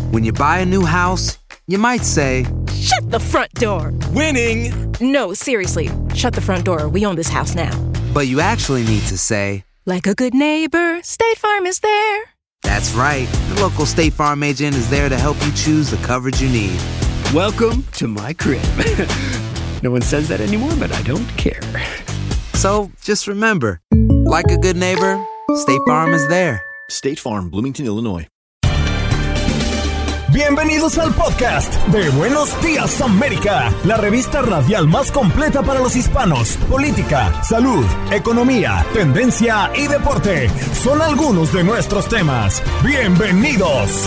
When you buy a new house, you might say, "Shut the front door." Winning! No, seriously. Shut the front door. We own this house now. but you actually need to say, like a good neighbor, State Farm is there. That's right. The local State Farm agent is there to help you choose the coverage you need. Welcome to my crib. No one says that anymore, but I don't care. So just remember, like a good neighbor, State Farm is there. State Farm, Bloomington, Illinois. Bienvenidos al podcast de Buenos Días América, la revista radial más completa para los hispanos. Política, salud, economía, tendencia y deporte son algunos de nuestros temas. Bienvenidos.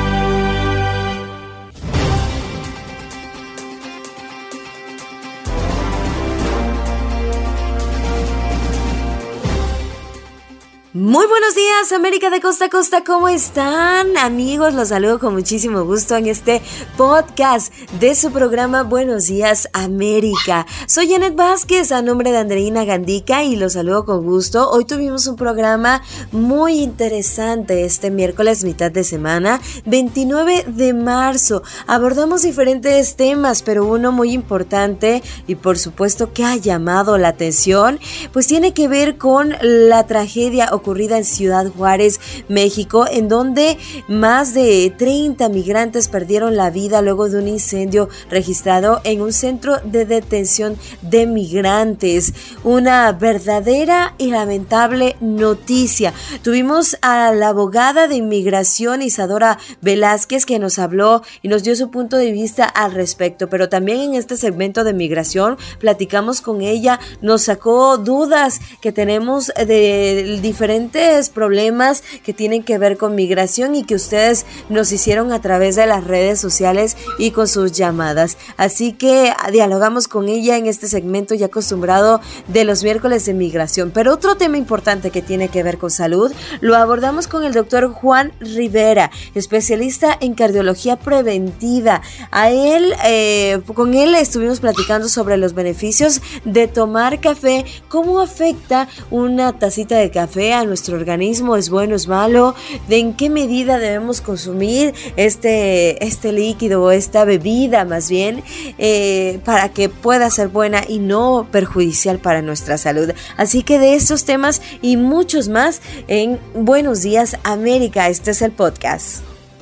Muy buenos días, América de costa a costa, ¿cómo están? Amigos, los saludo con muchísimo gusto en este podcast de su programa Buenos Días América. Soy Janet Vázquez, a nombre de Andreina Gandica, y los saludo con gusto. Hoy tuvimos un programa muy interesante este miércoles, mitad de semana, 29 de marzo. Abordamos diferentes temas, pero uno muy importante y por supuesto que ha llamado la atención, pues tiene que ver con la tragedia ocurrida en Ciudad Juárez, México, en donde más de 30 migrantes perdieron la vida luego de un incendio registrado en un centro de detención de migrantes. Una verdadera y lamentable noticia. Tuvimos a la abogada de inmigración Isadora Velázquez, que nos habló y nos dio su punto de vista al respecto, pero también en este segmento de migración platicamos con ella, nos sacó dudas que tenemos de diferentes problemas que tienen que ver con migración y que ustedes nos hicieron a través de las redes sociales y con sus llamadas. Así que dialogamos con ella en este segmento ya acostumbrado de los miércoles de migración. Pero otro tema importante que tiene que ver con salud lo abordamos con el doctor Juan Rivera, especialista en cardiología preventiva. Con él estuvimos platicando sobre los beneficios de tomar café, cómo afecta una tacita de café a nuestro organismo, es bueno, es malo, de en qué medida debemos consumir este líquido o esta bebida más bien, para que pueda ser buena y no perjudicial para nuestra salud. Así que de estos temas y muchos más en Buenos Días América. Este es el podcast.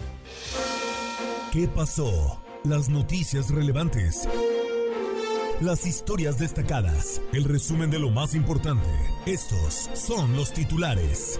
¿Qué pasó? Las noticias relevantes, las historias destacadas, el resumen de lo más importante. Estos son los titulares.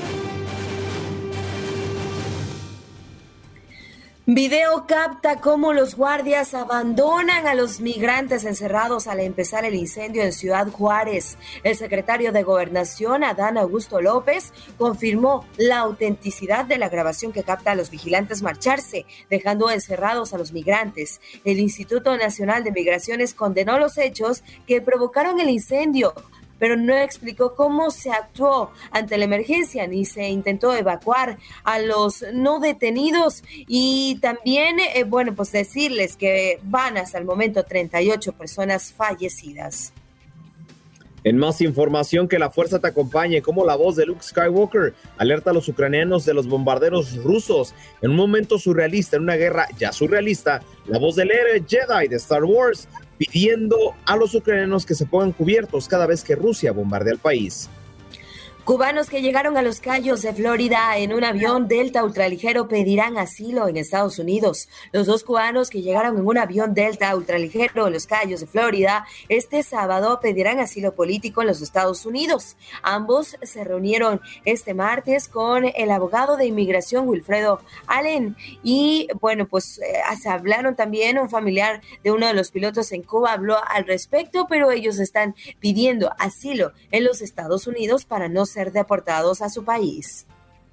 Video capta cómo los guardias abandonan a los migrantes encerrados al empezar el incendio en Ciudad Juárez. El secretario de Gobernación, Adán Augusto López, confirmó la autenticidad de la grabación que capta a los vigilantes marcharse, dejando encerrados a los migrantes. El Instituto Nacional de Migraciones condenó los hechos que provocaron el incendio, pero no explicó cómo se actuó ante la emergencia, ni se intentó evacuar a los no detenidos. Y también, pues decirles que van hasta el momento 38 personas fallecidas. En más información, que la fuerza te acompañe, como la voz de Luke Skywalker alerta a los ucranianos de los bombarderos rusos. En un momento surrealista, en una guerra ya surrealista, la voz del héroe Jedi de Star Wars pidiendo a los ucranianos que se pongan cubiertos cada vez que Rusia bombardea el país. Cubanos que llegaron a Los Cayos de Florida en un avión Delta ultraligero pedirán asilo en Estados Unidos. Los dos cubanos que llegaron en un avión Delta ultraligero en Los Cayos de Florida este sábado pedirán asilo político en los Estados Unidos. Ambos se reunieron este martes con el abogado de inmigración Wilfredo Allen y se hablaron también. Un familiar de uno de los pilotos en Cuba habló al respecto, pero ellos están pidiendo asilo en los Estados Unidos para no ser deportados a su país.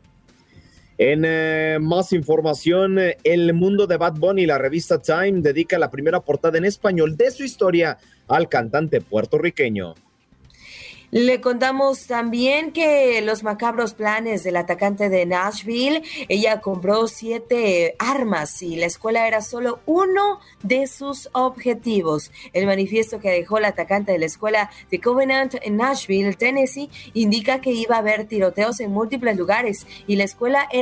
En más información, el mundo de Bad Bunny, la revista Time dedica la primera portada en español de su historia al cantante puertorriqueño. Le contamos también que los macabros planes del atacante de Nashville, ella compró 7 armas y la escuela era solo uno de sus objetivos. El manifiesto que dejó el atacante de la escuela de Covenant en Nashville, Tennessee, indica que iba a haber tiroteos en múltiples lugares y la escuela era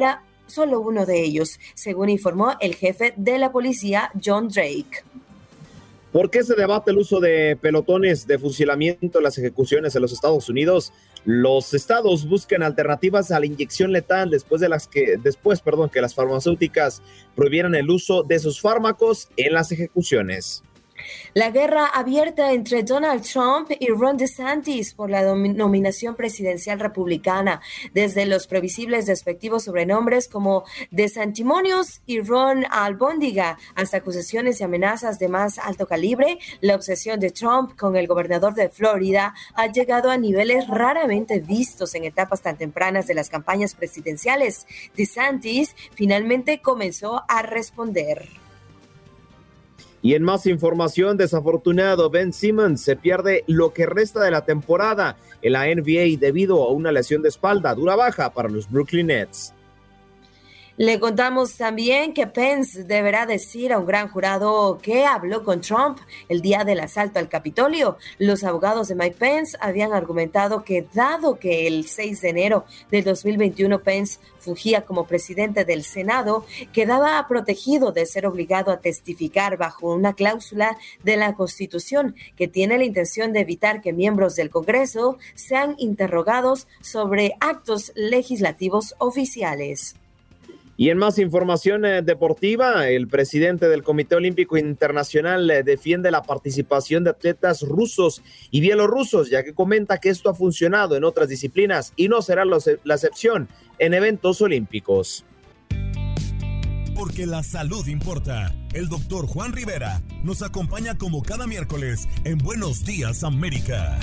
solo uno de ellos, según informó el jefe de la policía, John Drake. ¿Por qué se debate el uso de pelotones de fusilamiento en las ejecuciones en los Estados Unidos? Los estados buscan alternativas a la inyección letal después que las farmacéuticas prohibieran el uso de sus fármacos en las ejecuciones. La guerra abierta entre Donald Trump y Ron DeSantis por la nominación presidencial republicana, desde los previsibles despectivos sobrenombres como DeSantimonios y Ron Albóndiga, hasta acusaciones y amenazas de más alto calibre. La obsesión de Trump con el gobernador de Florida ha llegado a niveles raramente vistos en etapas tan tempranas de las campañas presidenciales. DeSantis finalmente comenzó a responder. Y en más información, desafortunado, Ben Simmons se pierde lo que resta de la temporada en la NBA debido a una lesión de espalda, dura baja para los Brooklyn Nets. Le contamos también que Pence deberá decir a un gran jurado que habló con Trump el día del asalto al Capitolio. Los abogados de Mike Pence habían argumentado que dado que el 6 de enero del 2021 Pence fungía como presidente del Senado, quedaba protegido de ser obligado a testificar bajo una cláusula de la Constitución que tiene la intención de evitar que miembros del Congreso sean interrogados sobre actos legislativos oficiales. Y en más información deportiva, el presidente del Comité Olímpico Internacional defiende la participación de atletas rusos y bielorrusos, ya que comenta que esto ha funcionado en otras disciplinas y no será la excepción en eventos olímpicos. Porque la salud importa. El doctor Juan Rivera nos acompaña como cada miércoles en Buenos Días América.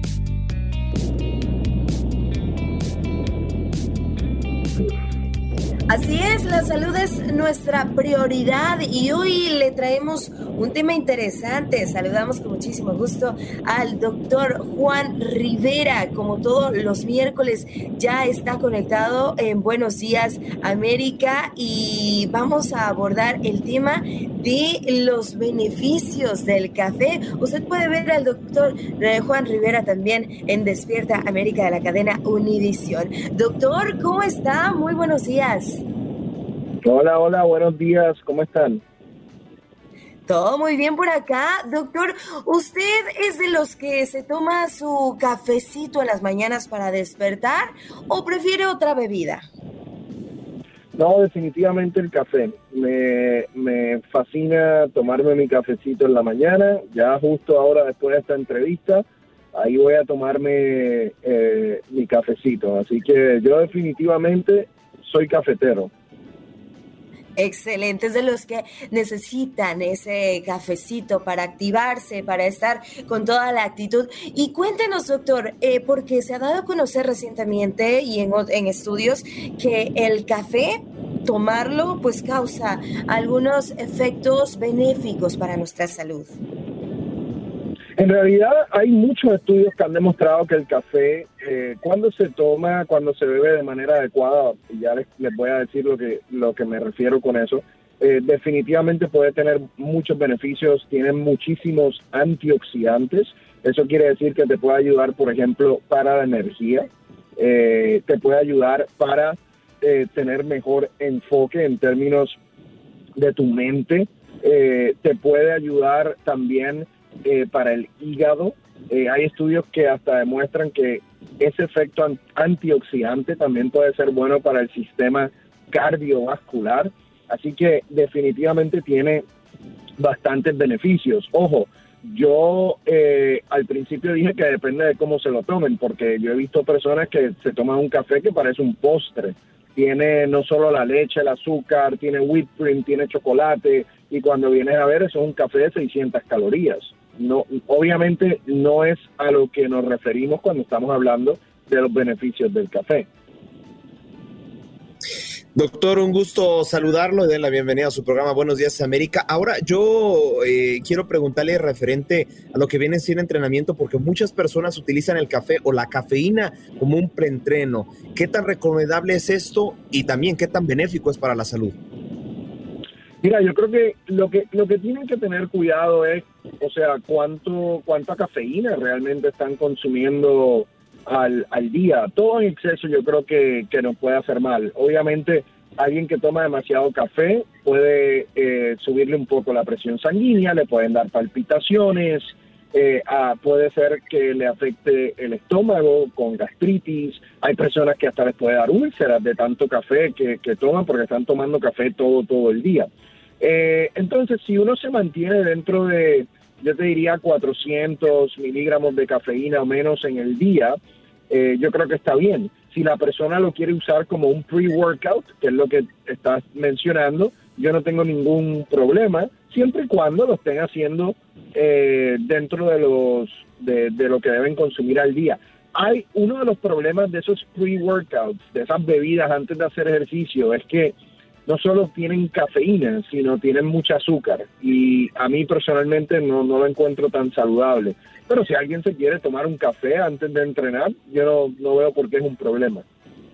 Así es, la salud es nuestra prioridad y hoy le traemos un tema interesante. Saludamos con muchísimo gusto al doctor Juan Rivera. Como todos los miércoles, ya está conectado en Buenos Días América y vamos a abordar el tema de los beneficios del café. Usted puede ver al doctor Juan Rivera también en Despierta América de la cadena Univisión. Doctor, ¿cómo está? Muy buenos días. Hola, buenos días, ¿cómo están? Todo muy bien por acá. Doctor, ¿usted es de los que se toma su cafecito en las mañanas para despertar o prefiere otra bebida? No, definitivamente el café. Me fascina tomarme mi cafecito en la mañana. Ya justo ahora, después de esta entrevista, ahí voy a tomarme mi cafecito. Así que yo definitivamente soy cafetero. Excelente, es de los que necesitan ese cafecito para activarse, para estar con toda la actitud. Y cuéntenos, doctor, porque se ha dado a conocer recientemente y en estudios que el café, tomarlo, pues causa algunos efectos benéficos para nuestra salud. En realidad hay muchos estudios que han demostrado que el café, cuando se toma, cuando se bebe de manera adecuada, y ya les voy a decir lo que me refiero con eso, definitivamente puede tener muchos beneficios, tiene muchísimos antioxidantes. Eso quiere decir que te puede ayudar, por ejemplo, para la energía, te puede ayudar para tener mejor enfoque en términos de tu mente, te puede ayudar también para el hígado. Hay estudios que hasta demuestran que ese efecto antioxidante también puede ser bueno para el sistema cardiovascular, así que definitivamente tiene bastantes beneficios. Ojo, yo al principio dije que depende de cómo se lo tomen, porque yo he visto personas que se toman un café que parece un postre. Tiene no solo la leche, el azúcar, tiene whipped cream, tiene chocolate, y cuando vienes a ver, eso es un café de 600 calorías. No, obviamente no es a lo que nos referimos cuando estamos hablando de los beneficios del café. Doctor, un gusto saludarlo y darle la bienvenida a su programa Buenos Días América. Ahora yo quiero preguntarle referente a lo que viene siendo entrenamiento, porque muchas personas utilizan el café o la cafeína como un preentreno. ¿Qué tan recomendable es esto y también qué tan benéfico es para la salud? Mira, yo creo que lo que tienen que tener cuidado es, o sea, cuánta cafeína realmente están consumiendo al día. Todo en exceso yo creo que nos puede hacer mal. Obviamente Alguien que toma demasiado café puede subirle un poco la presión sanguínea, le pueden dar palpitaciones, puede ser que le afecte el estómago con gastritis. Hay personas que hasta les puede dar úlceras de tanto café que toman porque están tomando café todo el día. Entonces, si uno se mantiene dentro de, yo te diría, 400 miligramos de cafeína o menos en el día, yo creo que está bien. Si la persona lo quiere usar como un pre-workout, que es lo que estás mencionando, yo no tengo ningún problema, siempre y cuando lo estén haciendo dentro de lo que deben consumir al día. Hay uno de los problemas de esos pre-workouts, de esas bebidas antes de hacer ejercicio, es que no solo tienen cafeína, sino tienen mucho azúcar. Y a mí personalmente no lo encuentro tan saludable. Pero si alguien se quiere tomar un café antes de entrenar, yo no veo por qué es un problema.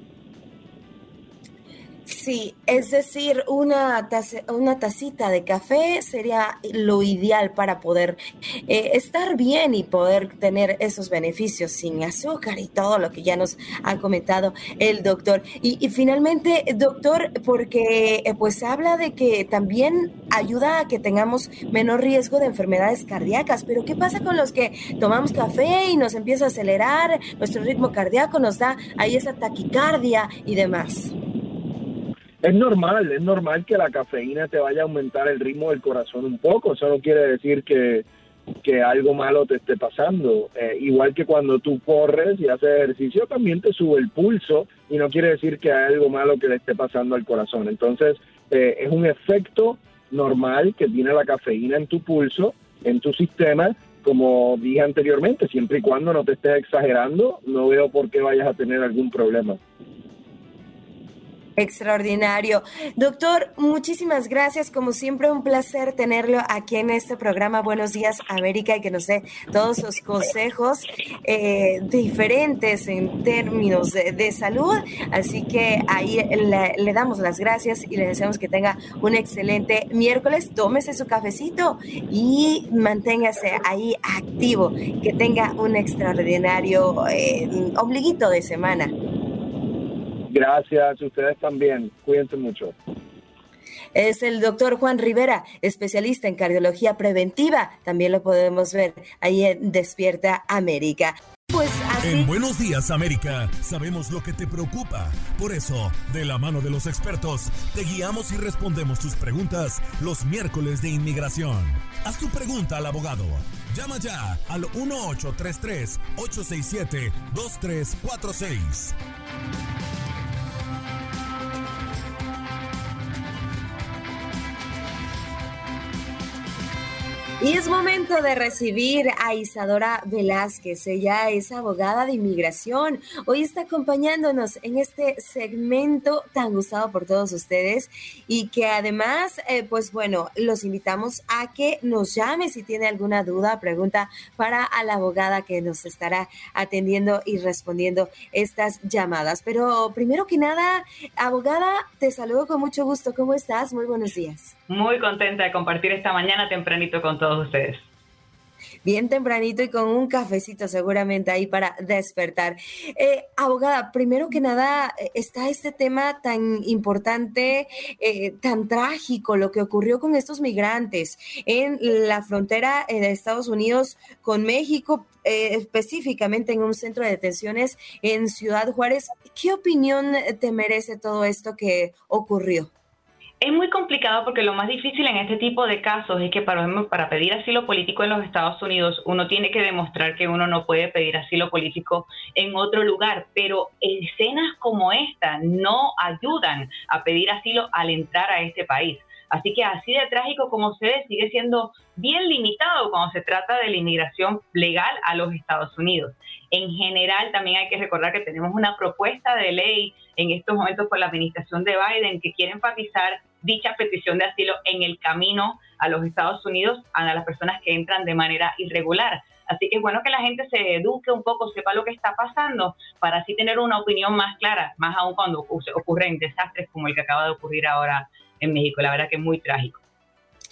Sí, es decir, una tacita de café sería lo ideal para poder estar bien y poder tener esos beneficios sin azúcar y todo lo que ya nos ha comentado el doctor. Y finalmente, doctor, porque pues habla de que también ayuda a que tengamos menor riesgo de enfermedades cardíacas, pero ¿qué pasa con los que tomamos café y nos empieza a acelerar nuestro ritmo cardíaco, nos da ahí esa taquicardia y demás? Es normal que la cafeína te vaya a aumentar el ritmo del corazón un poco. Eso no quiere decir que algo malo te esté pasando. Igual que cuando tú corres y haces ejercicio, también te sube el pulso y no quiere decir que hay algo malo que le esté pasando al corazón. Entonces, es un efecto normal que tiene la cafeína en tu pulso, en tu sistema. Como dije anteriormente, siempre y cuando no te estés exagerando, no veo por qué vayas a tener algún problema. Extraordinario. Doctor, muchísimas gracias. Como siempre, un placer tenerlo aquí en este programa Buenos Días América y que nos dé todos sus consejos diferentes en términos de salud. Así que ahí le damos las gracias y le deseamos que tenga un excelente miércoles. Tómese su cafecito y manténgase ahí activo. Que tenga un extraordinario ombliguito de semana. Gracias, ustedes también. Cuídense mucho. Es el doctor Juan Rivera, especialista en cardiología preventiva. También lo podemos ver ahí en Despierta América. Pues así... En Buenos Días América sabemos lo que te preocupa. Por eso, de la mano de los expertos, te guiamos y respondemos tus preguntas los miércoles de inmigración. Haz tu pregunta al abogado. Llama ya al 1-833-867-2346. Y es momento de recibir a Isadora Velázquez. Ella es abogada de inmigración. Hoy está acompañándonos en este segmento tan gustado por todos ustedes y que además, pues bueno, los invitamos a que nos llame si tiene alguna duda, pregunta para a la abogada que nos estará atendiendo y respondiendo estas llamadas. Pero primero que nada, abogada, te saludo con mucho gusto. ¿Cómo estás? Muy buenos días. Muy contenta de compartir esta mañana tempranito con todos ustedes. Bien tempranito y con un cafecito seguramente ahí para despertar. Abogada, primero que nada está este tema tan importante, tan trágico, lo que ocurrió con estos migrantes en la frontera de Estados Unidos con México, específicamente en un centro de detenciones en Ciudad Juárez. ¿Qué opinión te merece todo esto que ocurrió? Es muy complicado porque lo más difícil en este tipo de casos es que, por ejemplo, para pedir asilo político en los Estados Unidos, uno tiene que demostrar que uno no puede pedir asilo político en otro lugar, pero escenas como esta no ayudan a pedir asilo al entrar a este país. Así que así de trágico como se ve, sigue siendo bien limitado cuando se trata de la inmigración legal a los Estados Unidos. En general, también hay que recordar que tenemos una propuesta de ley en estos momentos por la administración de Biden que quiere enfatizar dicha petición de asilo en el camino a los Estados Unidos a las personas que entran de manera irregular. Así que es bueno que la gente se eduque un poco, sepa lo que está pasando, para así tener una opinión más clara, más aún cuando ocurren desastres como el que acaba de ocurrir ahora en México. La verdad que es muy trágico.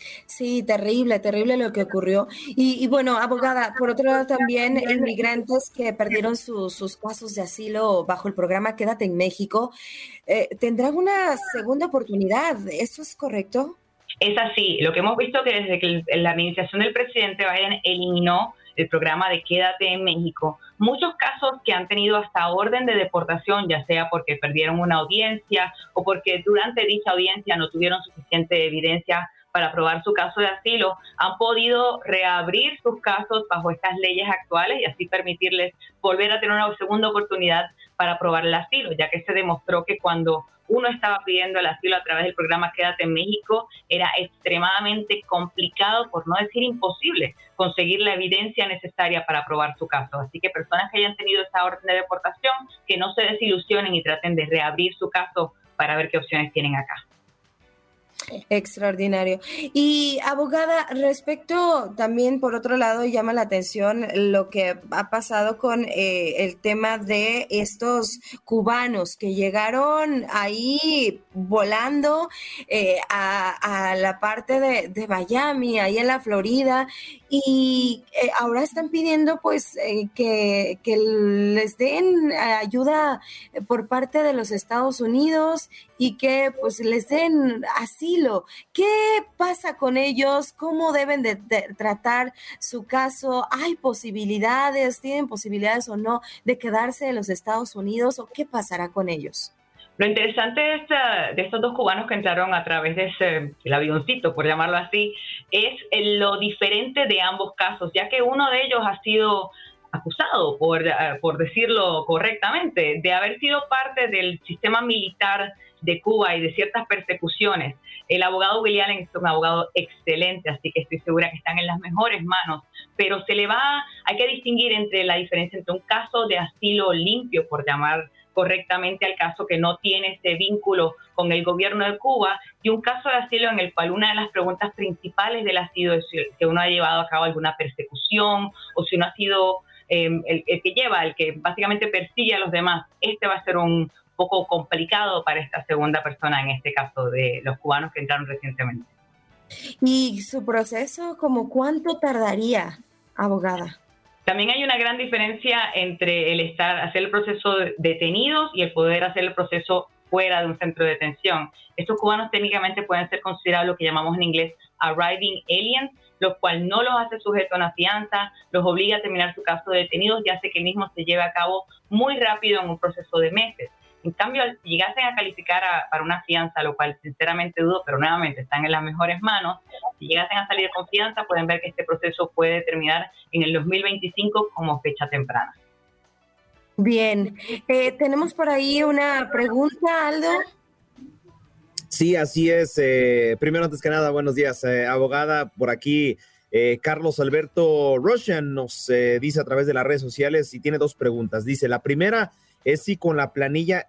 Sí, terrible, terrible lo que ocurrió. Y bueno, abogada, por otro lado también inmigrantes que perdieron sus casos de asilo bajo el programa Quédate en México, tendrán una segunda oportunidad. ¿Eso es correcto? Es así. Lo que hemos visto que desde que la administración del presidente Biden eliminó el programa de Quédate en México, muchos casos que han tenido hasta orden de deportación, ya sea porque perdieron una audiencia o porque durante dicha audiencia no tuvieron suficiente evidencia para probar su caso de asilo, han podido reabrir sus casos bajo estas leyes actuales y así permitirles volver a tener una segunda oportunidad para probar el asilo, ya que se demostró que cuando uno estaba pidiendo el asilo a través del programa Quédate en México, era extremadamente complicado, por no decir imposible, conseguir la evidencia necesaria para probar su caso. Así que personas que hayan tenido esa orden de deportación, que no se desilusionen y traten de reabrir su caso para ver qué opciones tienen acá. Extraordinario. Y abogada, respecto también, por otro lado, llama la atención lo que ha pasado con el tema de estos cubanos que llegaron ahí volando a la parte de Miami, ahí en la Florida, y ahora están pidiendo pues que les den ayuda por parte de los Estados Unidos y que pues les den asilo. ¿Qué pasa con ellos? ¿Cómo deben de tratar su caso? ¿Hay posibilidades, tienen posibilidades o no de quedarse en los Estados Unidos? ¿O qué pasará con ellos? Lo interesante de estos dos cubanos que entraron a través de el avioncito, por llamarlo así, es lo diferente de ambos casos, ya que uno de ellos ha sido acusado, por decirlo correctamente, de haber sido parte del sistema militar de Cuba y de ciertas persecuciones. El abogado William es un abogado excelente, así que estoy segura que están en las mejores manos, pero hay que distinguir entre la diferencia entre un caso de asilo limpio, por llamar correctamente al caso que no tiene ese vínculo con el gobierno de Cuba, y un caso de asilo en el cual una de las preguntas principales del asilo es que uno ha llevado a cabo alguna persecución o si uno ha sido el que básicamente persigue a los demás. Este va a ser un poco complicado para esta segunda persona, en este caso de los cubanos que entraron recientemente. ¿Y su proceso, como cuánto tardaría, abogada? También hay una gran diferencia entre hacer el proceso detenidos y el poder hacer el proceso fuera de un centro de detención. Estos cubanos técnicamente pueden ser considerados lo que llamamos en inglés arriving aliens, lo cual no los hace sujetos a una fianza, los obliga a terminar su caso de detenidos y hace que el mismo se lleve a cabo muy rápido en un proceso de meses. En cambio, si llegasen a calificar para una fianza, lo cual sinceramente dudo, pero nuevamente están en las mejores manos, si llegasen a salir con fianza, pueden ver que este proceso puede terminar en el 2025 como fecha temprana. Bien, tenemos por ahí una pregunta, Aldo. Sí, así es. Primero, antes que nada, buenos días, abogada. Por aquí, Carlos Alberto Roshan nos dice a través de las redes sociales y tiene dos preguntas. Dice, la primera es si con la planilla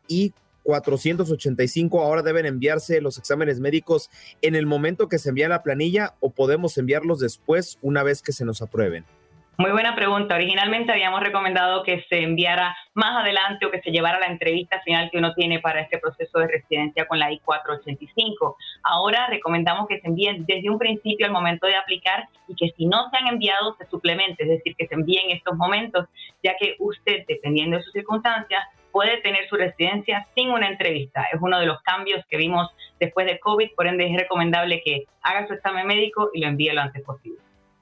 I-485 ahora deben enviarse los exámenes médicos en el momento que se envía la planilla o podemos enviarlos después una vez que se nos aprueben. Muy buena pregunta. Originalmente habíamos recomendado que se enviara más adelante o que se llevara la entrevista final que uno tiene para este proceso de residencia con la I-485. Ahora recomendamos que se envíen desde un principio al momento de aplicar y que si no se han enviado se suplemente, es decir, que se envíen estos momentos, ya que usted, dependiendo de sus circunstancias, puede tener su residencia sin una entrevista. Es uno de los cambios que vimos después de COVID, por ende es recomendable que haga su examen médico y lo envíe lo antes posible.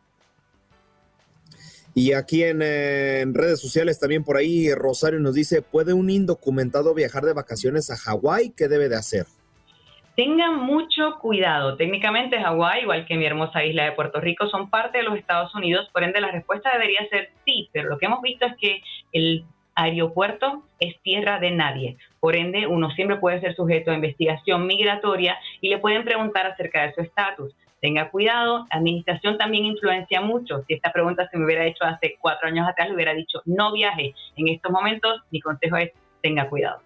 Y aquí en redes sociales también por ahí Rosario nos dice, ¿puede un indocumentado viajar de vacaciones a Hawái? ¿Qué debe de hacer? Tengan mucho cuidado. Técnicamente Hawái, igual que mi hermosa isla de Puerto Rico, son parte de los Estados Unidos, por ende la respuesta debería ser sí, pero lo que hemos visto es que el aeropuerto es tierra de nadie. Por ende, uno siempre puede ser sujeto a investigación migratoria y le pueden preguntar acerca de su estatus. Tenga cuidado, la administración también influencia mucho. Si esta pregunta se me hubiera hecho hace 4 años atrás, le hubiera dicho no viaje. En estos momentos, mi consejo es tenga cuidado.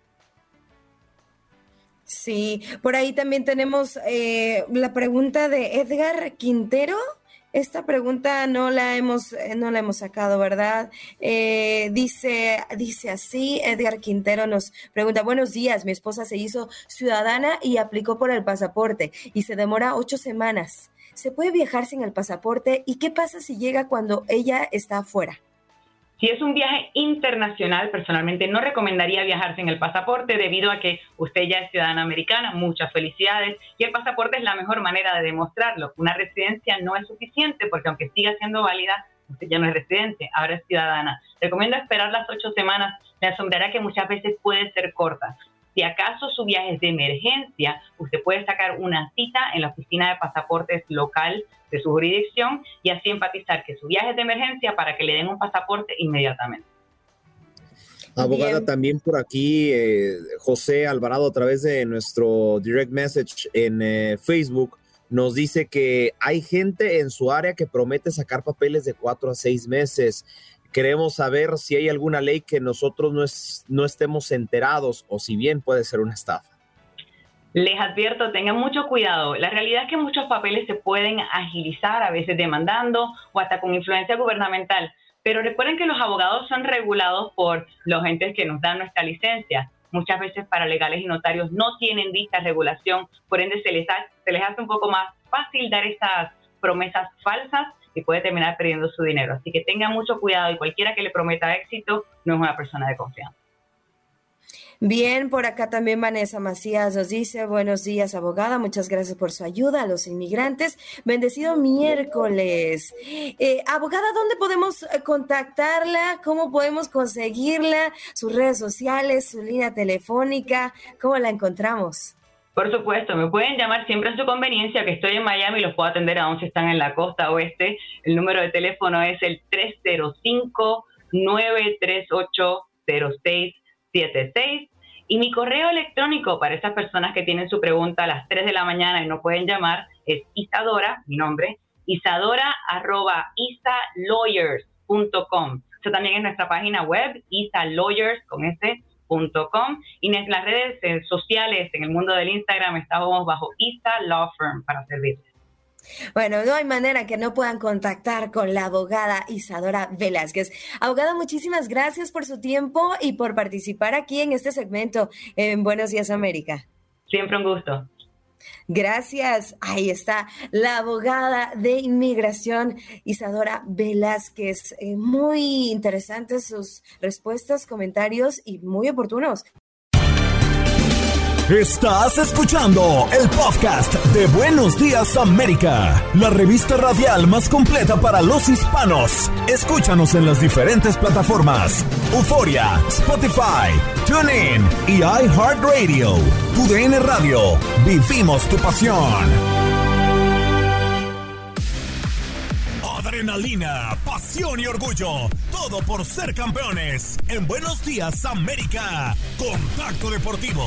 Sí, por ahí también tenemos la pregunta de Edgar Quintero. Esta pregunta no la hemos sacado, ¿verdad? Dice así, Edgar Quintero nos pregunta, buenos días, mi esposa se hizo ciudadana y aplicó por el pasaporte y se demora 8 semanas. ¿Se puede viajar sin el pasaporte? ¿Y qué pasa si llega cuando ella está afuera? Si es un viaje internacional, personalmente no recomendaría viajar sin el pasaporte debido a que usted ya es ciudadana americana, muchas felicidades, y el pasaporte es la mejor manera de demostrarlo. Una residencia no es suficiente porque aunque siga siendo válida, usted ya no es residente, ahora es ciudadana. Recomiendo esperar las 8 semanas, me asombrará que muchas veces puede ser corta. Si acaso su viaje es de emergencia, usted puede sacar una cita en la oficina de pasaportes local de su jurisdicción y así enfatizar que su viaje es de emergencia para que le den un pasaporte inmediatamente. Abogada, Bien. también por aquí, José Alvarado, a través de nuestro direct message en Facebook, nos dice que hay gente en su área que promete sacar papeles de 4 a 6 meses. Queremos saber si hay alguna ley que nosotros no estemos enterados o si bien puede ser una estafa. Les advierto, tengan mucho cuidado. La realidad es que muchos papeles se pueden agilizar, a veces demandando o hasta con influencia gubernamental. Pero recuerden que los abogados son regulados por los entes que nos dan nuestra licencia. Muchas veces paralegales y notarios no tienen dicha regulación, por ende se les hace un poco más fácil dar esas promesas falsas y puede terminar perdiendo su dinero. Así que tengan mucho cuidado y cualquiera que le prometa éxito no es una persona de confianza. Bien, por acá también Vanessa Macías nos dice, buenos días, abogada, muchas gracias por su ayuda a los inmigrantes. Bendecido miércoles. Abogada, ¿dónde podemos contactarla? ¿Cómo podemos conseguirla? Sus redes sociales, su línea telefónica, ¿cómo la encontramos? Por supuesto, me pueden llamar siempre a su conveniencia, que estoy en Miami y los puedo atender aún si están en la costa oeste. El número de teléfono es el 305-938-0676 y mi correo electrónico para esas personas que tienen su pregunta a las 3 de la mañana y no pueden llamar es Isadora, mi nombre, isadora@isalawyers.com. Eso también es nuestra página web, isalawyers.com. Y en las redes sociales, en el mundo del Instagram, estamos bajo Isa Law Firm para servirles. Bueno, no hay manera que no puedan contactar con la abogada Isadora Velázquez. Abogada, muchísimas gracias por su tiempo y por participar aquí en este segmento en Buenos Días América. Siempre un gusto. Gracias. Ahí está la abogada de inmigración, Isadora Velázquez. Muy interesantes sus respuestas, comentarios y muy oportunos. Estás escuchando el podcast de Buenos Días América, la revista radial más completa para los hispanos. Escúchanos en las diferentes plataformas: Euforia, Spotify, TuneIn y iHeartRadio. Tu DN Radio. Vivimos tu pasión. Adrenalina, pasión y orgullo. Todo por ser campeones. En Buenos Días América. Contacto Deportivo.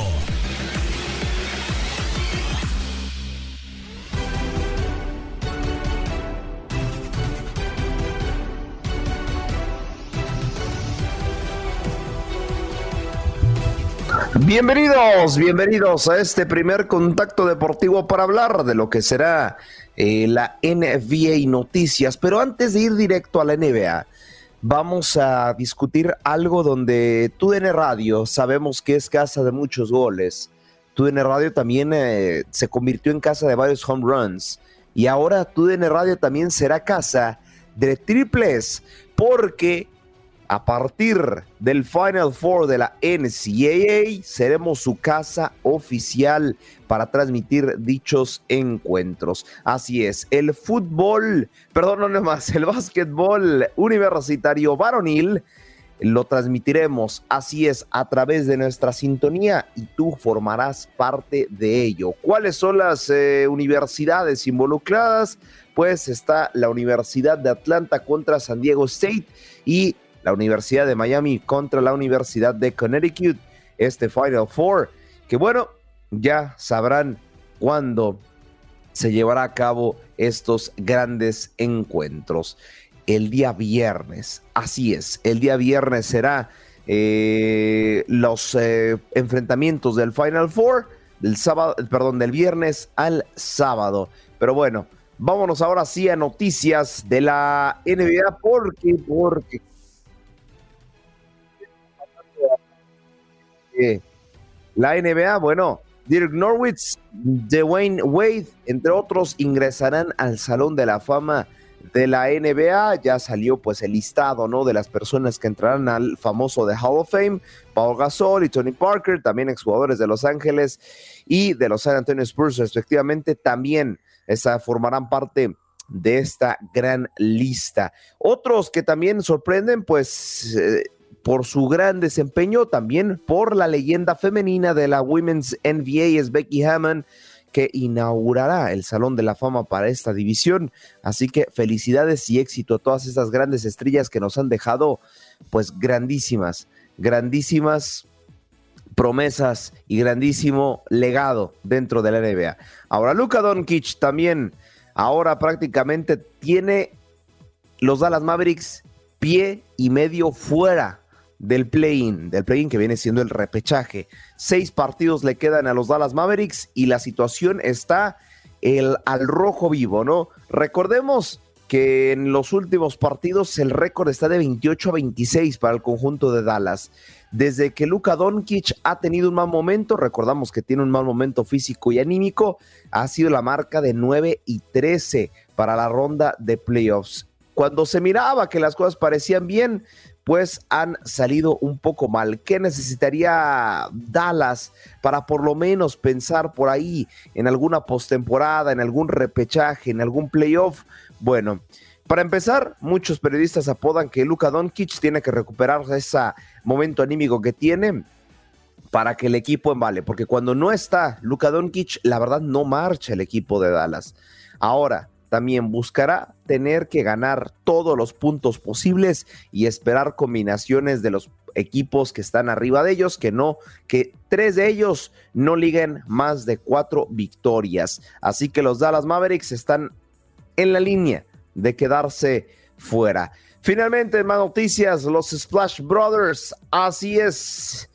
Bienvenidos a este primer contacto deportivo para hablar de lo que será la NBA y noticias. Pero antes de ir directo a la NBA, vamos a discutir algo donde TUDN Radio sabemos que es casa de muchos goles. TUDN Radio también se convirtió en casa de varios home runs. Y ahora TUDN Radio también será casa de triples, porque a partir del Final Four de la NCAA, seremos su casa oficial para transmitir dichos encuentros. Así es, el básquetbol universitario varonil lo transmitiremos, así es, a través de nuestra sintonía y tú formarás parte de ello. ¿Cuáles son las universidades involucradas? Pues está la Universidad de Atlanta contra San Diego State y la Universidad de Miami contra la Universidad de Connecticut. Este Final Four, que bueno, ya sabrán cuándo se llevará a cabo estos grandes encuentros. El día viernes, así es, el día viernes será los enfrentamientos del Final Four, del viernes al sábado. Pero bueno, vámonos ahora sí a noticias de la NBA, porque la NBA, bueno, Dirk Nowitzki, Dwayne Wade, entre otros, ingresarán al Salón de la Fama de la NBA. Ya salió pues el listado, ¿no?, de las personas que entrarán al famoso The Hall of Fame. Paul Gasol y Tony Parker, también exjugadores de Los Ángeles y de los San Antonio Spurs, respectivamente, también formarán parte de esta gran lista. Otros que también sorprenden, pues, por su gran desempeño, también por la leyenda femenina de la Women's NBA, es Becky Hammon, que inaugurará el Salón de la Fama para esta división. Así que felicidades y éxito a todas estas grandes estrellas que nos han dejado pues grandísimas promesas y grandísimo legado dentro de la NBA. Ahora Luka Doncic también, ahora prácticamente tiene los Dallas Mavericks pie y medio fuera del play-in que viene siendo el repechaje. 6 partidos le quedan a los Dallas Mavericks y la situación está al rojo vivo, ¿no? Recordemos que en los últimos partidos el récord está de 28-26 para el conjunto de Dallas. Desde que Luka Doncic ha tenido un mal momento, recordamos que tiene un mal momento físico y anímico, ha sido la marca de 9-13 para la ronda de playoffs. Cuando se miraba que las cosas parecían bien, pues han salido un poco mal. ¿Qué necesitaría Dallas para por lo menos pensar por ahí en alguna postemporada, en algún repechaje, en algún playoff? Bueno, para empezar, muchos periodistas apodan que Luka Doncic tiene que recuperar ese momento anímico que tiene para que el equipo embale, porque cuando no está Luka Doncic, la verdad no marcha el equipo de Dallas. Ahora, también buscará tener que ganar todos los puntos posibles y esperar combinaciones de los equipos que están arriba de ellos, que 3 de ellos no liguen más de 4 victorias. Así que los Dallas Mavericks están en la línea de quedarse fuera. Finalmente, más noticias, los Splash Brothers, así es,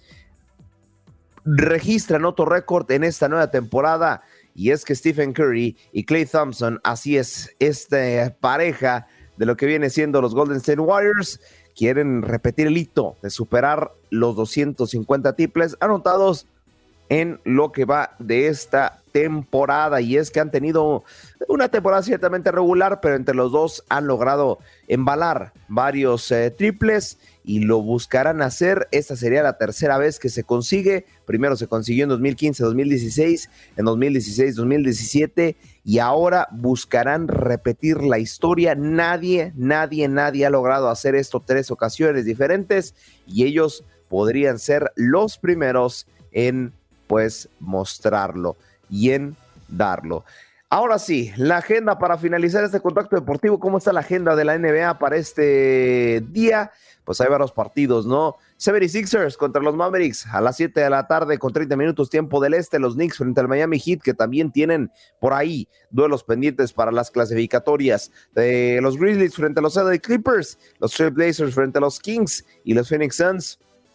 registran otro récord en esta nueva temporada. Y es que Stephen Curry y Klay Thompson, así es, esta pareja de lo que viene siendo los Golden State Warriors, quieren repetir el hito de superar los 250 triples anotados en lo que va de esta temporada. Y es que han tenido una temporada ciertamente regular, pero entre los dos han logrado embalar varios triples y lo buscarán hacer. Esta sería la tercera vez que se consigue. Primero se consiguió en 2015-2016, en 2016-2017 y ahora buscarán repetir la historia. Nadie ha logrado hacer esto 3 ocasiones diferentes y ellos podrían ser los primeros en pues mostrarlo y en darlo. Ahora sí, la agenda para finalizar este contacto deportivo. ¿Cómo está la agenda de la NBA para este día? Pues hay varios partidos, ¿no? 76ers contra los Mavericks a las 7 de la tarde con 30 minutos tiempo del este. Los Knicks frente al Miami Heat, que también tienen por ahí duelos pendientes para las clasificatorias. Los Grizzlies frente a los LA Clippers, los Trail Blazers frente a los Kings y los Phoenix Suns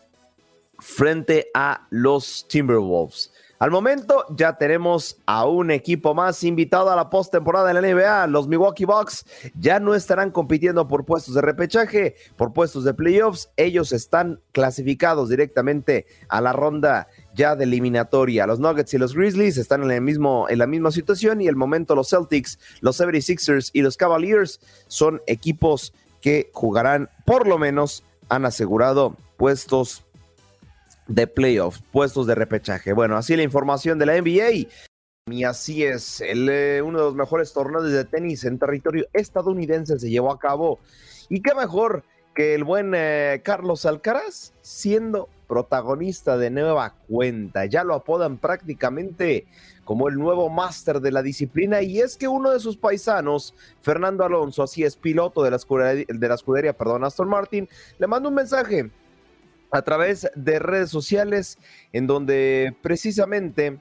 frente a los Timberwolves. Al momento ya tenemos a un equipo más invitado a la postemporada de la NBA. Los Milwaukee Bucks ya no estarán compitiendo por puestos de repechaje, por puestos de playoffs. Ellos están clasificados directamente a la ronda ya de eliminatoria. Los Nuggets y los Grizzlies están en la misma situación y al momento los Celtics, los 76ers y los Cavaliers son equipos que jugarán, por lo menos han asegurado puestos de playoffs, puestos de repechaje. Bueno, así la información de la NBA. Y así es, uno de los mejores torneos de tenis en territorio estadounidense se llevó a cabo. Y qué mejor que el buen Carlos Alcaraz siendo protagonista de nueva cuenta. Ya lo apodan prácticamente como el nuevo máster de la disciplina. Y es que uno de sus paisanos, Fernando Alonso, así es, piloto de la escudería, Aston Martin, le manda un mensaje a través de redes sociales en donde precisamente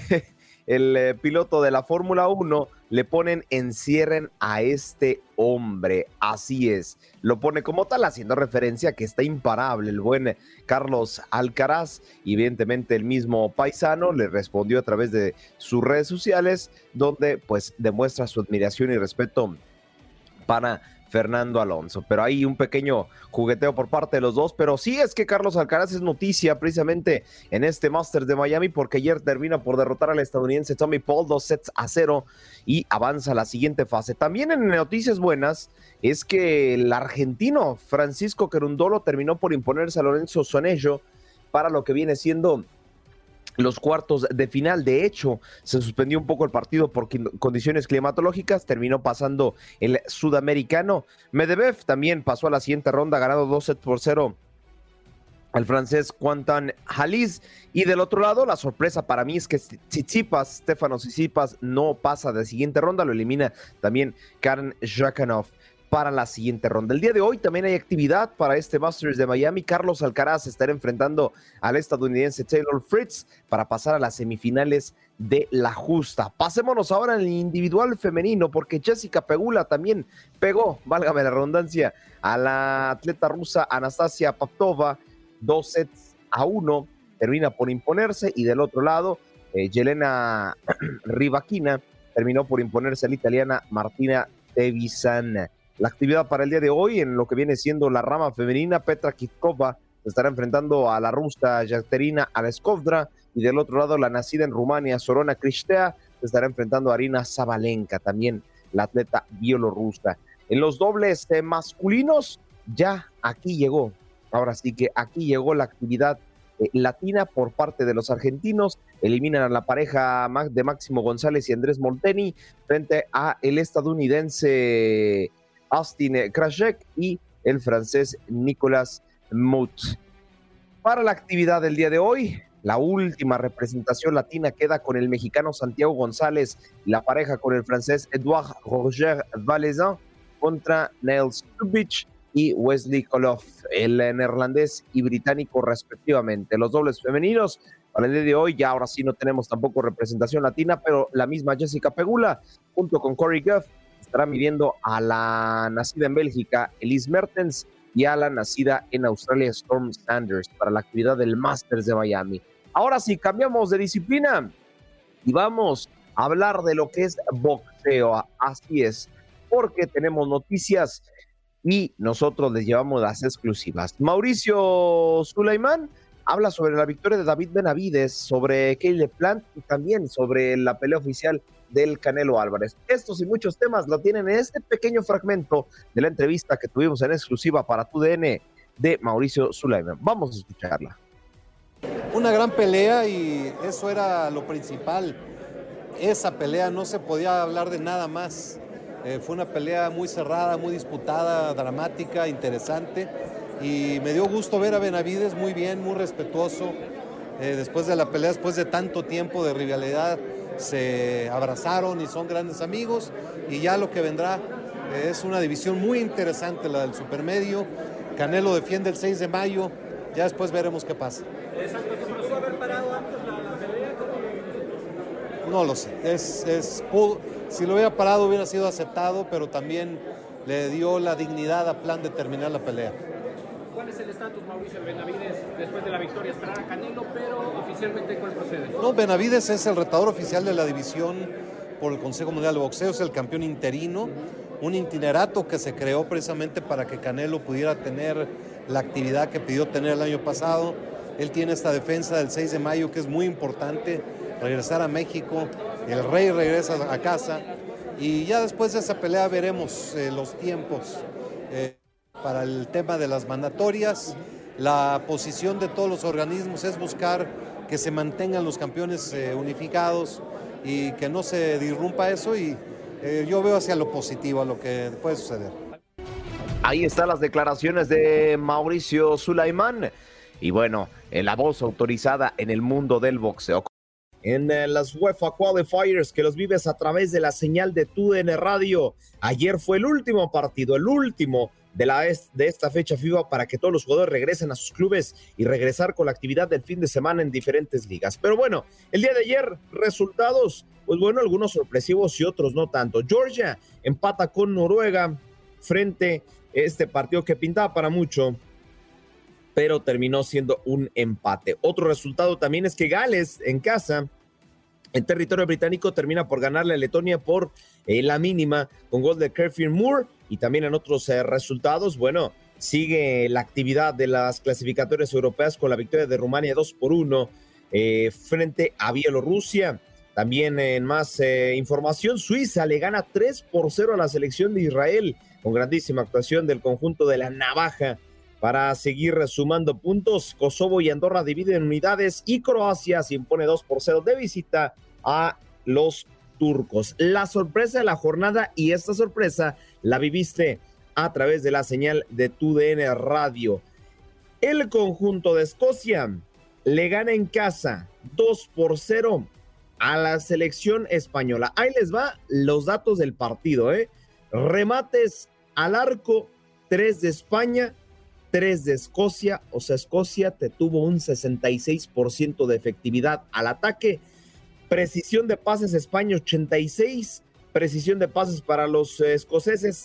el piloto de la Fórmula 1 le ponen encierren a este hombre, así es, lo pone como tal haciendo referencia a que está imparable el buen Carlos Alcaraz. Y evidentemente el mismo paisano le respondió a través de sus redes sociales donde pues demuestra su admiración y respeto para Fernando Alonso, pero hay un pequeño jugueteo por parte de los dos, pero sí es que Carlos Alcaraz es noticia precisamente en este Masters de Miami porque ayer termina por derrotar al estadounidense Tommy Paul 2-0 y avanza a la siguiente fase. También en noticias buenas es que el argentino Francisco Querundolo terminó por imponerse a Lorenzo Sonego para lo que viene siendo los cuartos de final. De hecho, se suspendió un poco el partido por condiciones climatológicas, terminó pasando el sudamericano. Medvedev también pasó a la siguiente ronda, ganado 2-0 al francés Quentin Halys. Y del otro lado, la sorpresa para mí es que Stefanos Tsitsipas no pasa de siguiente ronda, lo elimina también Karen Khachanov para la siguiente ronda. El día de hoy también hay actividad para este Masters de Miami. Carlos Alcaraz estará enfrentando al estadounidense Taylor Fritz para pasar a las semifinales de la justa. Pasémonos ahora al individual femenino, porque Jessica Pegula también pegó, válgame la redundancia, a la atleta rusa Anastasia Pavlova, 2-1, termina por imponerse, y del otro lado, Yelena Rybakina terminó por imponerse a la italiana Martina Trevisan. La actividad para el día de hoy, en lo que viene siendo la rama femenina, Petra Kvitkova se estará enfrentando a la rusa Yekaterina Aleskovdra, y del otro lado, la nacida en Rumania, Sorona Cristea, se estará enfrentando a Arina Sabalenka, también la atleta bielorrusa. En los dobles masculinos, ya aquí llegó, ahora sí que aquí llegó la actividad latina por parte de los argentinos. Eliminan a la pareja de Máximo González y Andrés Molteni frente a el estadounidense Austin Krajcek y el francés Nicolas Mout. Para la actividad del día de hoy, la última representación latina queda con el mexicano Santiago González y la pareja con el francés Edouard Roger Valaisan contra Niels Kubich y Wesley Koloff, el neerlandés y británico respectivamente. Los dobles femeninos para el día de hoy, ya ahora sí no tenemos tampoco representación latina, pero la misma Jessica Pegula junto con Corey Goff estará midiendo a la nacida en Bélgica Elise Mertens y a la nacida en Australia Storm Sanders para la actividad del Masters de Miami. Ahora sí, cambiamos de disciplina y vamos a hablar de lo que es boxeo. Así es, porque tenemos noticias y nosotros les llevamos las exclusivas. Mauricio Sulaimán habla sobre la victoria de David Benavides sobre Caleb Plant y también sobre la pelea oficial del Canelo Álvarez. Estos y muchos temas lo tienen en este pequeño fragmento de la entrevista que tuvimos en exclusiva para TUDN de Mauricio Sulaimán. Vamos a escucharla. Una gran pelea y eso era lo principal. Esa pelea no se podía hablar de nada más. Fue una pelea muy cerrada, muy disputada, dramática, interesante, y me dio gusto ver a Benavides muy bien, muy respetuoso. Después de la pelea, después de tanto tiempo de rivalidad, se abrazaron y son grandes amigos, y ya lo que vendrá es una división muy interesante, la del supermedio. Canelo defiende el 6 de mayo, ya después veremos qué pasa. Exacto, ¿se pudo haber parado antes la pelea? No lo sé, si lo hubiera parado hubiera sido aceptado, pero también le dio la dignidad a Plan de terminar la pelea. ¿Cuál es el estatus, Mauricio Benavides, después de la victoria? Esperar a Canelo, pero oficialmente ¿cuál procede? No, Benavides es el retador oficial de la división por el Consejo Mundial de Boxeo, es el campeón interino, un itinerato que se creó precisamente para que Canelo pudiera tener la actividad que pidió tener el año pasado. Él tiene esta defensa del 6 de mayo que es muy importante, regresar a México, el rey regresa a casa, y ya después de esa pelea veremos los tiempos para el tema de las mandatorias. La posición de todos los organismos es buscar que se mantengan los campeones unificados y que no se disrumpa eso, y yo veo hacia lo positivo, a lo que puede suceder. Ahí están las declaraciones de Mauricio Sulaimán y bueno, la voz autorizada en el mundo del boxeo. En las UEFA Qualifiers que los vives a través de la señal de TUDN Radio. Ayer fue el último partido, el último de esta fecha FIFA para que todos los jugadores regresen a sus clubes y regresar con la actividad del fin de semana en diferentes ligas. Pero bueno, el día de ayer, resultados, pues bueno, algunos sorpresivos y otros no tanto. Georgia empata con Noruega frente a este partido que pintaba para mucho, pero terminó siendo un empate. Otro resultado también es que Gales en casa En territorio británico termina por ganarle a Letonia por la mínima con gol de Kieran Moore. Y también en otros resultados, bueno, sigue la actividad de las clasificatorias europeas con la victoria de Rumania 2-1 frente a Bielorrusia. También en más información, Suiza le gana 3-0 a la selección de Israel con grandísima actuación del conjunto de la Navaja para seguir sumando puntos. Kosovo y Andorra dividen unidades y Croacia se impone 2-0 de visita a los turcos. La sorpresa de la jornada, y esta sorpresa la viviste a través de la señal de TUDN Radio. El conjunto de Escocia le gana en casa 2-0 a la selección española. Ahí les va los datos del partido, Remates al arco, 3 de España, 3 de Escocia. O sea, Escocia te tuvo un 66% de efectividad al ataque. Precisión de pases España 86, precisión de pases para los escoceses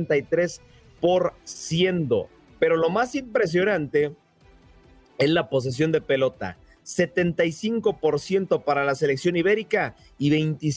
63%. Pero lo más impresionante es la posesión de pelota. 75% para la selección ibérica y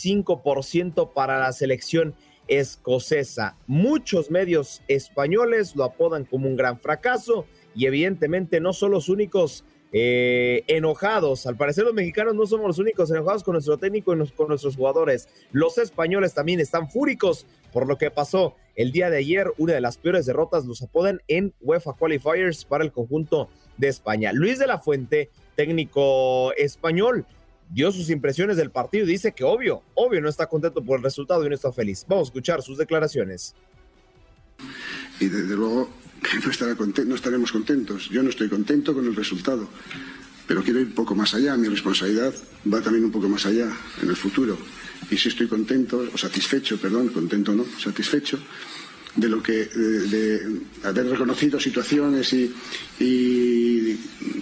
25% para la selección escocesa. Muchos medios españoles lo apodan como un gran fracaso y evidentemente no son los únicos enojados. Al parecer los mexicanos no somos los únicos enojados con nuestro técnico y con nuestros jugadores. Los españoles también están fúricos por lo que pasó el día de ayer. Una de las peores derrotas los apodan en UEFA Qualifiers para el conjunto de España. Luis de la Fuente, técnico español, dio sus impresiones del partido y dice que obvio no está contento por el resultado y no está feliz. Vamos a escuchar sus declaraciones. Y desde luego que no estaremos contentos. Yo no estoy contento con el resultado, pero quiero ir un poco más allá. Mi responsabilidad va también un poco más allá en el futuro. Y sí estoy contento, o satisfecho, perdón, contento no, satisfecho de lo que de haber reconocido situaciones y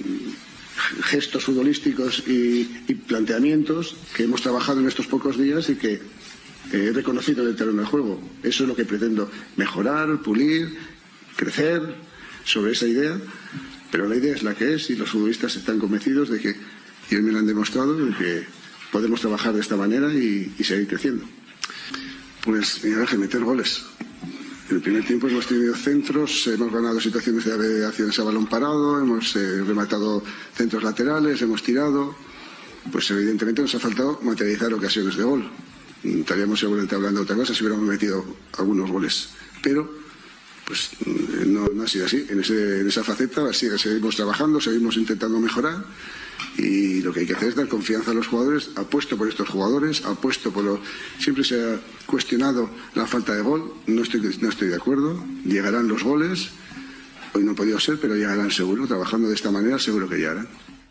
gestos futbolísticos y planteamientos que hemos trabajado en estos pocos días y que he reconocido en el terreno de juego. Eso es lo que pretendo mejorar, pulir, crecer sobre esa idea, pero la idea es la que es y los futbolistas están convencidos de que, y me lo han demostrado, de que podemos trabajar de esta manera y seguir creciendo. Pues mira, que meter goles. En el primer tiempo hemos tenido centros, hemos ganado situaciones de acciones a balón parado, hemos rematado centros laterales, hemos tirado. Pues evidentemente nos ha faltado materializar ocasiones de gol. Estaríamos seguramente hablando de otra cosa si hubiéramos metido algunos goles. Pero pues no ha sido así. En esa faceta seguimos trabajando, seguimos intentando mejorar. Y lo que hay que hacer es dar confianza a los jugadores. Apuesto por estos jugadores, apuesto por lo... Siempre se ha cuestionado la falta de gol. No estoy de acuerdo. Llegarán los goles. Hoy no ha podido ser, pero llegarán seguro. Trabajando de esta manera seguro que llegarán.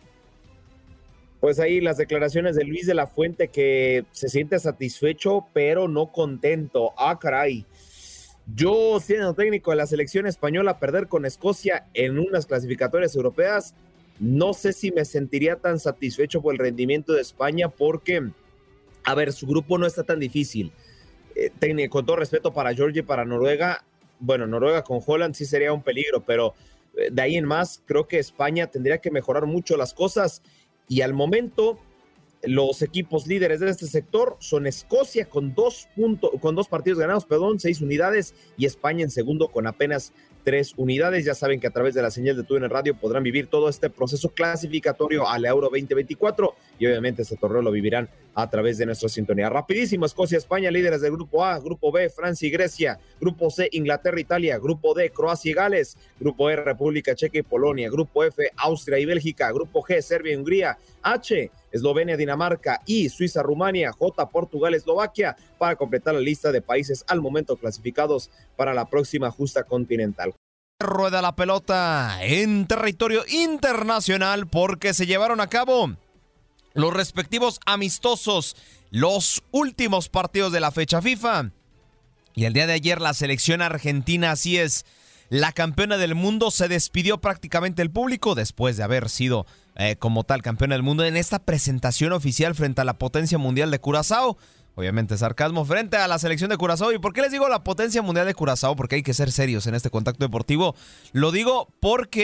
Pues ahí las declaraciones de Luis de la Fuente, que se siente satisfecho pero no contento. Ah, caray. Yo, siendo técnico de la selección española, perder con Escocia en unas clasificatorias europeas, no sé si me sentiría tan satisfecho por el rendimiento de España porque, a ver, su grupo no está tan difícil. Con todo respeto para Georgia y para Noruega, bueno, Noruega con Holland sí sería un peligro, pero de ahí en más creo que España tendría que mejorar mucho las cosas y al momento los equipos líderes de este sector son Escocia con 2 partidos ganados, 6 unidades y España en segundo con apenas 3 unidades. Ya saben que a través de la señal de TUDN Radio podrán vivir todo este proceso clasificatorio a la Euro 2024 y obviamente este torneo lo vivirán a través de nuestra sintonía. Rapidísimo, Escocia, España, líderes del grupo A, grupo B, Francia y Grecia, grupo C, Inglaterra, Italia, grupo D, Croacia y Gales, grupo E, República Checa y Polonia, grupo F, Austria y Bélgica, grupo G, Serbia y Hungría, H, Eslovenia, Dinamarca y Suiza, Rumania, J, Portugal, Eslovaquia, para completar la lista de países al momento clasificados para la próxima justa continental. Rueda la pelota en territorio internacional porque se llevaron a cabo los respectivos amistosos, los últimos partidos de la fecha FIFA. Y el día de ayer la selección argentina, así es, la campeona del mundo, se despidió prácticamente el público después de haber sido como tal campeona del mundo en esta presentación oficial frente a la potencia mundial de Curazao. Obviamente sarcasmo frente a la selección de Curazao. ¿Y por qué les digo la potencia mundial de Curazao? Porque hay que ser serios en este contacto deportivo. Lo digo porque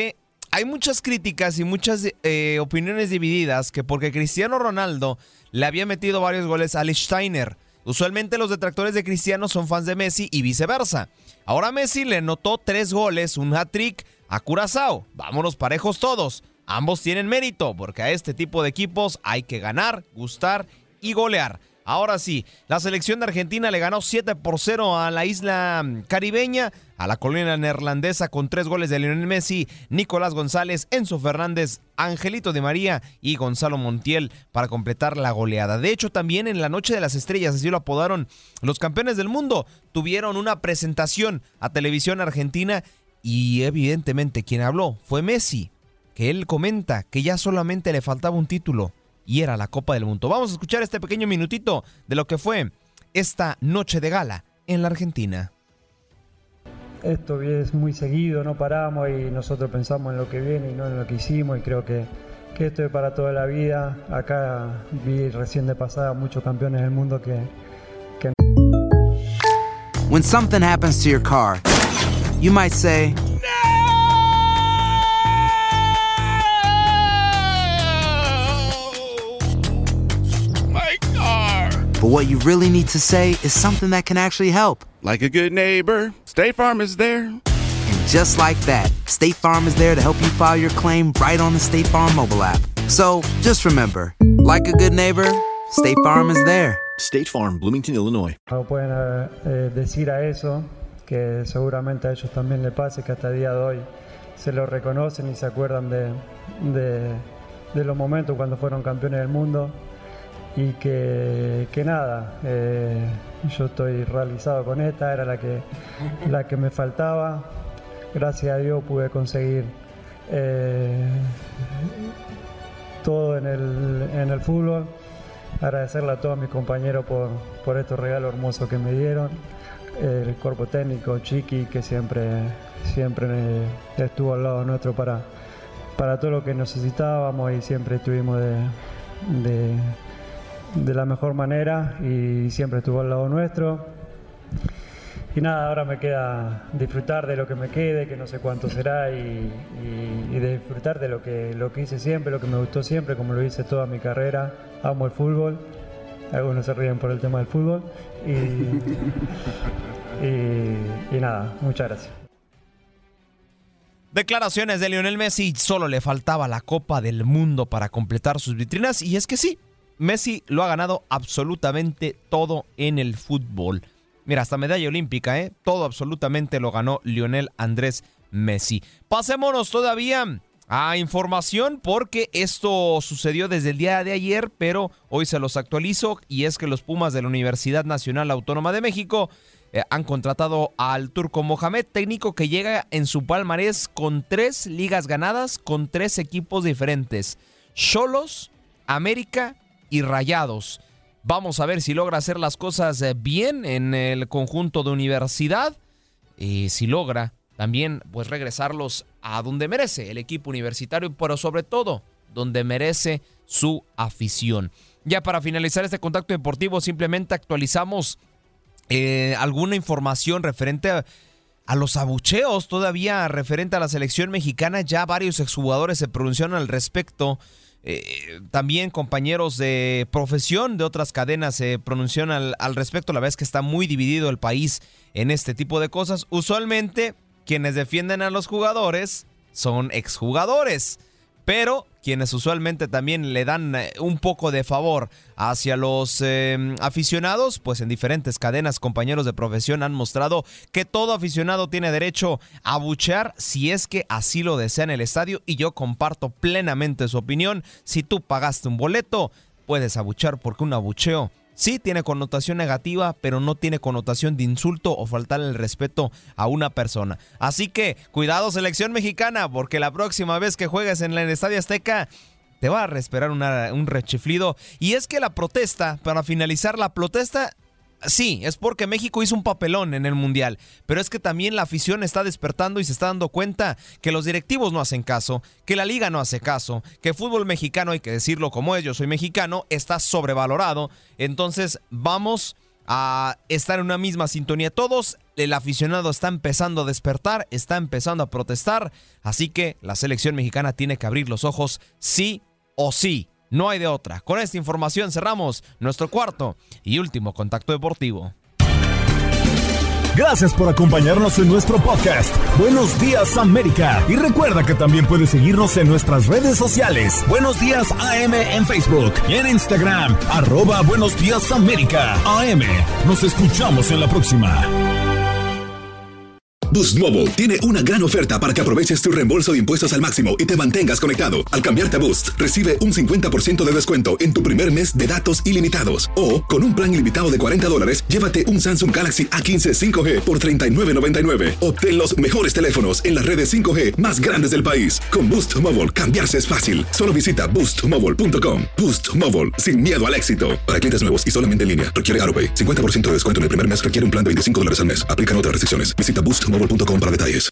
hay muchas críticas y muchas opiniones divididas que porque Cristiano Ronaldo le había metido varios goles a Lichtsteiner. Usualmente los detractores de Cristiano son fans de Messi y viceversa. Ahora Messi le anotó 3 goles, un hat-trick a Curazao. Vámonos parejos todos. Ambos tienen mérito porque a este tipo de equipos hay que ganar, gustar y golear. Ahora sí, la selección de Argentina le ganó 7-0 a la isla caribeña, a la colonia neerlandesa con 3 goles de Lionel Messi, Nicolás González, Enzo Fernández, Angelito Di María y Gonzalo Montiel para completar la goleada. De hecho, también en la Noche de las Estrellas, así lo apodaron los campeones del mundo, tuvieron una presentación a televisión argentina y evidentemente quien habló fue Messi, que él comenta que ya solamente le faltaba un título. Y era la Copa del Mundo. Vamos a escuchar este pequeño minutito de lo que fue esta noche de gala en la Argentina. Esto es muy seguido, no paramos y nosotros pensamos en lo que viene y no en lo que hicimos y creo que esto es para toda la vida. Acá vi recién de pasada muchos campeones del mundo que... When something happens to your car, you might say... But what you really need to say is something that can actually help. Like a good neighbor, State Farm is there. And just like that, State Farm is there to help you file your claim right on the State Farm mobile app. So just remember, like a good neighbor, State Farm is there. State Farm, Bloomington, Illinois. No pueden decir a eso, que seguramente a ellos también les pase, que hasta el día de hoy se lo reconocen y se acuerdan de los momentos cuando fueron campeones del mundo. Y que nada, yo estoy realizado con esta, era la que me faltaba. Gracias a Dios pude conseguir todo en el fútbol. Agradecerle a todos mis compañeros por estos regalos hermosos que me dieron. El cuerpo técnico, Chiqui, que siempre estuvo al lado nuestro para todo lo que necesitábamos y siempre estuvimos de la mejor manera y siempre estuvo al lado nuestro. Y nada, ahora me queda disfrutar de lo que me quede, que no sé cuánto será, y de disfrutar de lo que hice siempre, lo que me gustó siempre, como lo hice toda mi carrera. Amo el fútbol, algunos se ríen por el tema del fútbol, y nada, muchas gracias. Declaraciones de Lionel Messi, solo le faltaba la Copa del Mundo para completar sus vitrinas, y es que sí, Messi lo ha ganado absolutamente todo en el fútbol. Mira, hasta medalla olímpica, todo absolutamente lo ganó Lionel Andrés Messi. Pasémonos todavía a información porque esto sucedió desde el día de ayer, pero hoy se los actualizo, y es que los Pumas de la Universidad Nacional Autónoma de México han contratado al Turco Mohamed, técnico que llega en su palmarés con 3 ligas ganadas con 3 equipos diferentes: Xolos, América y Rayados. Vamos a ver si logra hacer las cosas bien en el conjunto de universidad, y si logra también pues regresarlos a donde merece el equipo universitario, pero sobre todo donde merece su afición. Ya para finalizar este contacto deportivo, simplemente actualizamos alguna información referente a los abucheos todavía referente a la selección mexicana. Ya varios exjugadores se pronunciaron al respecto. También compañeros de profesión de otras cadenas se pronunciaron al respecto. La verdad es que está muy dividido el país en este tipo de cosas. Usualmente quienes defienden a los jugadores son exjugadores, pero quienes usualmente también le dan un poco de favor hacia los aficionados, pues en diferentes cadenas compañeros de profesión han mostrado que todo aficionado tiene derecho a abuchear si es que así lo desea en el estadio, y yo comparto plenamente su opinión. Si tú pagaste un boleto, puedes abuchear, porque un abucheo sí tiene connotación negativa, pero no tiene connotación de insulto o faltarle el respeto a una persona. Así que cuidado, selección mexicana, porque la próxima vez que juegues en el Estadio Azteca te va a esperar un rechiflido. Y es que la protesta, para finalizar, la protesta sí, es porque México hizo un papelón en el Mundial, pero es que también la afición está despertando y se está dando cuenta que los directivos no hacen caso, que la liga no hace caso, que el fútbol mexicano, hay que decirlo como es, yo soy mexicano, está sobrevalorado. Entonces vamos a estar en una misma sintonía todos. el aficionado está empezando a despertar, está empezando a protestar, así que la selección mexicana tiene que abrir los ojos sí o sí, no hay de otra. Con esta información cerramos nuestro cuarto y último contacto deportivo. Gracias por acompañarnos en nuestro podcast. Buenos Días América. Y recuerda que también puedes seguirnos en nuestras redes sociales. Buenos Días AM en Facebook y en Instagram. @Buenos Días América. AM. Nos escuchamos en la próxima. Boost Mobile tiene una gran oferta para que aproveches tu reembolso de impuestos al máximo y te mantengas conectado. Al cambiarte a Boost, recibe un 50% de descuento en tu primer mes de datos ilimitados. O, con un plan ilimitado de $40, llévate un Samsung Galaxy A15 5G por $39.99. Obtén los mejores teléfonos en las redes 5G más grandes del país. Con Boost Mobile, cambiarse es fácil. Solo visita boostmobile.com. Boost Mobile, sin miedo al éxito. Para clientes nuevos y solamente en línea, requiere AutoPay. 50% de descuento en el primer mes requiere un plan de $25 al mes. Aplican otras restricciones. Visita boostmobile.com para detalles.